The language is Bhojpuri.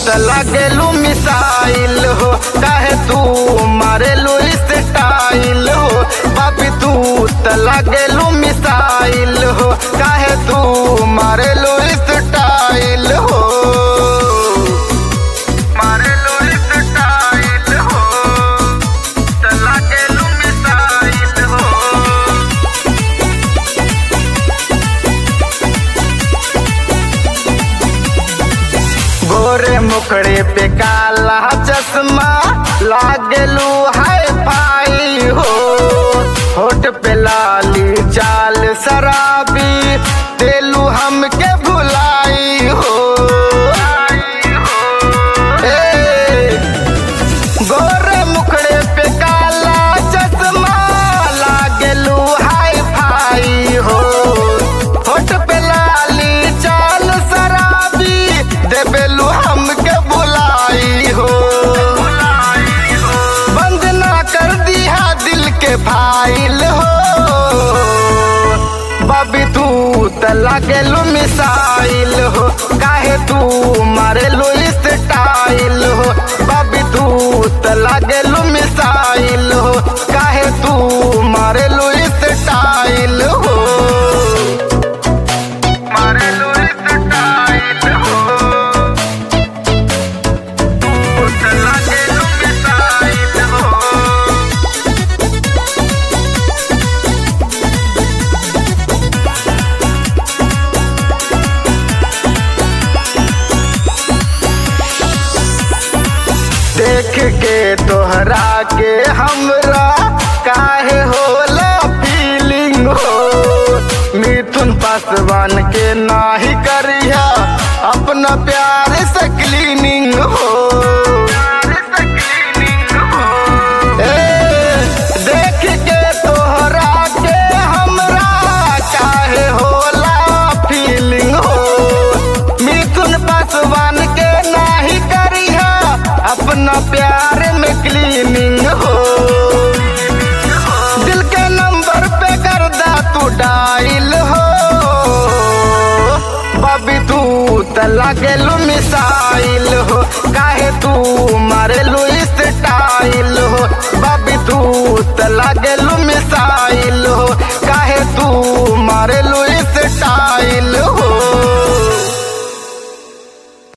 त लागेलू मिसाइल हो, काहे तू मारेलू स्टाइल हो। बाबी तू त लागेलू मिसाइल हो, काहे तू मारेलू स्टाइल हो। मारेलू स्टाइल हो, त लागेलू मिसाइल हो। गोरे मुखड़े पे काला चश्मा लागेलू हाय फाई हो। होठ पे लाली चाल शराबी देलू हमके भुलाई हो। गोरे मुखड़े पे काला चश्मा लागेलू हाय फाई हो। होठ पे लाली चाल शराबी देबेलू हमके बुलाई हो। बंद ना कर दिया दिल के फाइल हो। बाबी तू त लागेलू मिसाइल हो, काहे तू मारेलू स्टाइल हो। बाबी तू त लागेलू मिसाइल हो, काहे तू मारेलू स्टाइल हो। मारेलू स्टाइल हो, तू त लागेलू मिसाइल हो। देख के तोहरा के हमरा काहे होला फीलिंग हो। मिथुन पासवान के नाही करिया अपना प्यार से क्लीनिंग हो। देख के तोहरा के हमरा काहे होला फीलिंग हो। मिथुन पासवान के नाही करिया अपना प्यार में क्लीनिंग हो। दिल के नंबर पे कर दा तू डायल हो। बाबी तू त लागेलू मिसाइल हो, काहे तू मारेलू स्टाइल हो। बाबी तू त लागेलू